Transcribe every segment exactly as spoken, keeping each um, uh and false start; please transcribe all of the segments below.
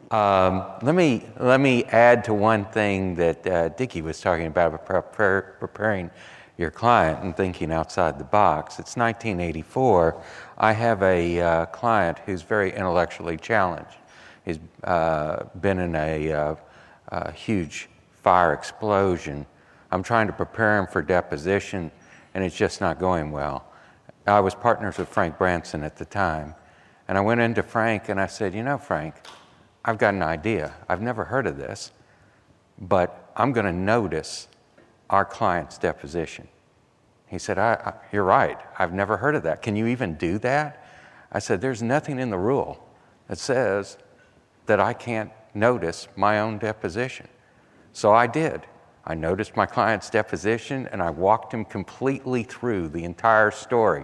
Um, let me let me add to one thing that uh, Dickie was talking about, prepare, preparing your client and thinking outside the box. It's nineteen eighty-four. I have a uh, client who's very intellectually challenged. He's uh, been in a, uh, a huge fire explosion. I'm trying to prepare him for deposition, and it's just not going well. I was partners with Frank Branson at the time, and I went into Frank and I said, you know, Frank, I've got an idea. I've never heard of this, but I'm going to notice our client's deposition. He said, I, I, you're right. I've never heard of that. Can you even do that? I said, there's nothing in the rule that says that I can't notice my own deposition. So I did. I noticed my client's deposition, and I walked him completely through the entire story.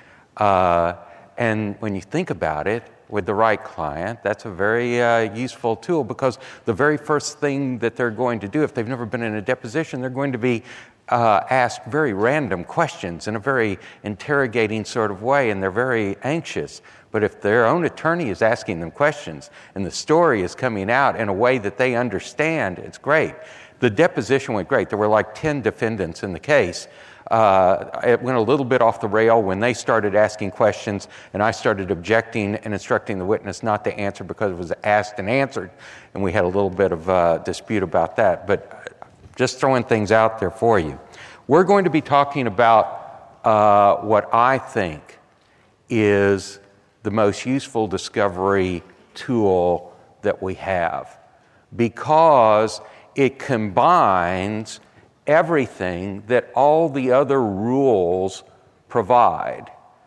Uh, and when you think about it, with the right client, that's a very uh, useful tool, because the very first thing that they're going to do, if they've never been in a deposition, they're going to be uh, asked very random questions in a very interrogating sort of way, and they're very anxious. But if their own attorney is asking them questions and the story is coming out in a way that they understand, it's great. The deposition went great. There were like ten defendants in the case. Uh, it went a little bit off the rail when they started asking questions, and I started objecting and instructing the witness not to answer because it was asked and answered, and we had a little bit of uh, dispute about that. But just throwing things out there for you. We're going to be talking about uh, what I think is the most useful discovery tool that we have, because it combines everything that all the other rules provide.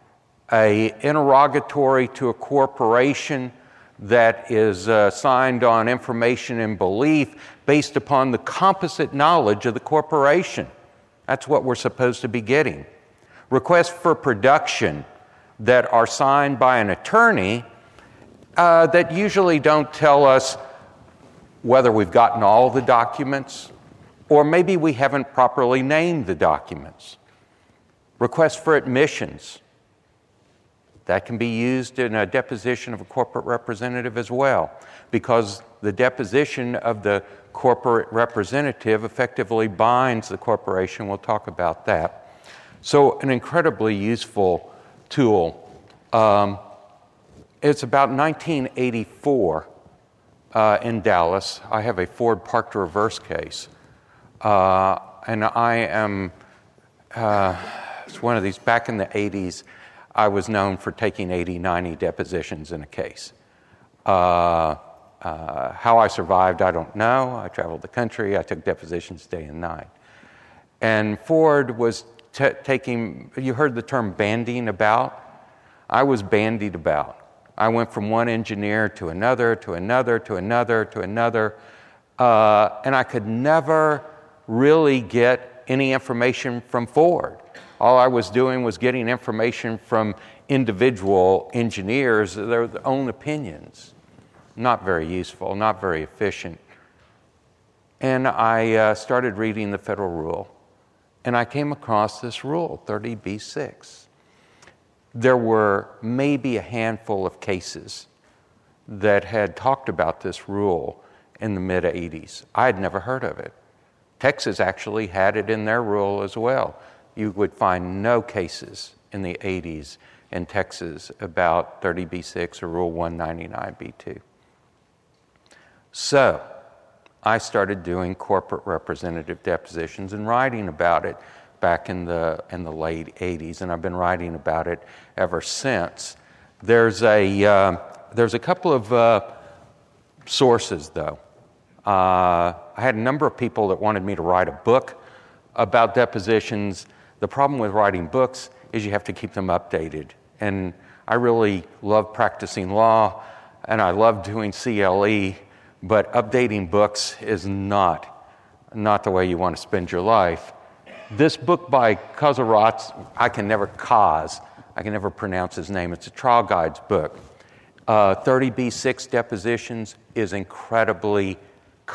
A interrogatory to a corporation that is uh, signed on information and belief based upon the composite knowledge of the corporation. That's what we're supposed to be getting. Requests for production that are signed by an attorney uh, that usually don't tell us whether we've gotten all the documents, or maybe we haven't properly named the documents. Requests for admissions. That can be used in a deposition of a corporate representative as well, because the deposition of the corporate representative effectively binds the corporation. We'll talk about that. So an incredibly useful tool. Um, it's about nineteen eighty-four uh, in Dallas. I have a Ford parked reverse case. Uh, and I am, uh, it's one of these, back in the eighties, I was known for taking eighty, ninety depositions in a case. Uh, uh, how I survived, I don't know. I traveled the country. I took depositions day and night. And Ford was t- taking, you heard the term banding about? I was bandied about. I went from one engineer to another, to another, to another, to another, uh, and I could never really get any information from Ford. All I was doing was getting information from individual engineers, their own opinions. Not very useful, not very efficient. And I uh, started reading the federal rule, and I came across this rule, thirty B six. There were maybe a handful of cases that had talked about this rule in the mid-eighties. I had never heard of it. Texas actually had it in their rule as well. You would find no cases in the eighties in Texas about thirty B six or Rule one ninety-nine B two. So I started doing corporate representative depositions and writing about it back in the in the late eighties, and I've been writing about it ever since. There's a uh, there's a couple of uh, sources, though. Uh, I had a number of people that wanted me to write a book about depositions. The problem with writing books is you have to keep them updated. And I really love practicing law, and I love doing C L E, but updating books is not, not the way you want to spend your life. This book by Kozarats, I can never, Kaz, I can never pronounce his name. It's a trial guides book. Uh, thirty B six depositions is incredibly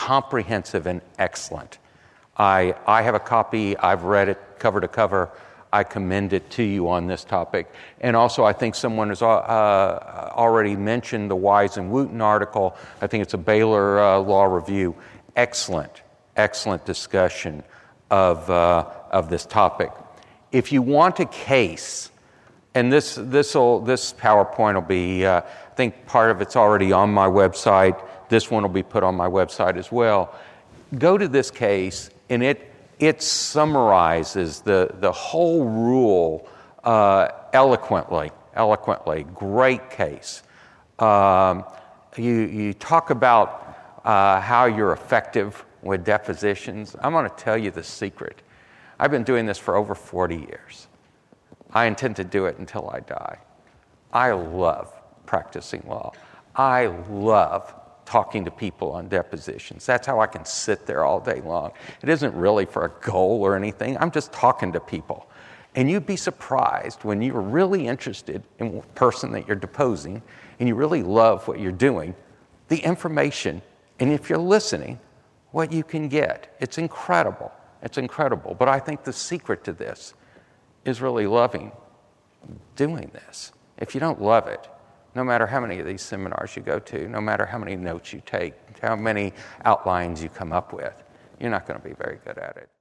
comprehensive and excellent. I I have a copy. I've read it cover to cover. I commend it to you on this topic. And also, I think someone has uh, already mentioned the Wise and Wooten article. I think it's a Baylor uh, Law Review. Excellent, excellent discussion of, uh, of this topic. If you want a case, and this, this'll, this PowerPoint will be, uh, I think part of it's already on my website. This one will be put on my website as well. Go to this case, and it It summarizes the, the whole rule uh, eloquently, eloquently. Great case. Um, you, you talk about uh, how you're effective with depositions. I'm going to tell you the secret. I've been doing this for over forty years. I intend to do it until I die. I love practicing law. I love talking to people on depositions. That's how I can sit there all day long. It isn't really for a goal or anything. I'm just talking to people. And you'd be surprised when you're really interested in the person that you're deposing and you really love what you're doing, the information, and if you're listening, what you can get. It's incredible. It's incredible. But I think the secret to this is really loving doing this. If you don't love it, no matter how many of these seminars you go to, no matter how many notes you take, how many outlines you come up with, you're not going to be very good at it.